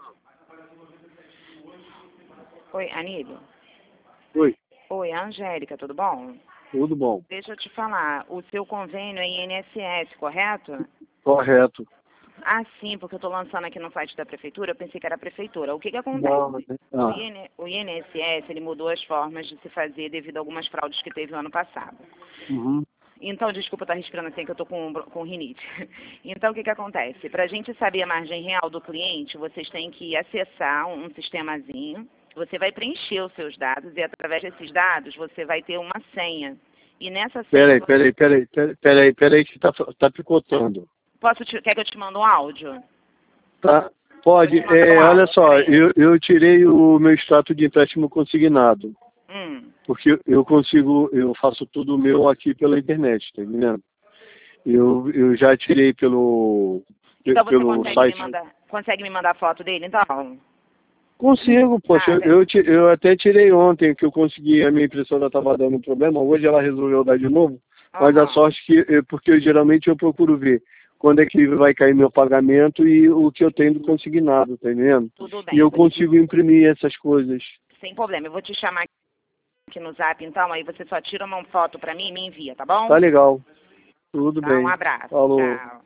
Oi, Aníbal. Oi, Oi, Angélica, tudo bom? tudo bom. Deixa eu te falar, o seu convênio é INSS, correto? Correto. Ah, sim, porque eu estou lançando aqui no site da prefeitura, eu pensei que era a prefeitura. O que acontece? Não, O INSS, ele mudou as formas de se fazer devido a algumas fraudes que teve no ano passado. uhum. Então, desculpa estar respirando assim, que eu estou com rinite. Então, o que acontece? Para a gente saber a margem real do cliente, vocês têm que acessar um sistemazinho, você vai preencher os seus dados e, através desses dados, você vai ter uma senha. E nessa senha... Peraí, que tá picotando. Quer que eu te mande um áudio? Tá? Pode. Vou te mandar um Olha áudio, só, peraí. eu tirei o meu extrato de empréstimo consignado. Porque eu faço tudo meu aqui pela internet, tá entendendo? Eu já tirei pelo Então você site. consegue me mandar foto dele, então? Consigo, poxa, Ah, eu até tirei ontem, que eu consegui, a minha impressora estava dando problema, hoje ela resolveu dar de novo, mas a sorte porque geralmente eu procuro ver quando é que vai cair meu pagamento e o que eu tenho do consignado, tá entendendo? Tudo E bem. eu consigo imprimir essas coisas. Sem problema. Eu vou te chamar aqui no Zap, então, aí você só tira uma foto pra mim e me envia, tá bom? Tá legal, tudo Tá, um bem. abraço. Falou. Tchau.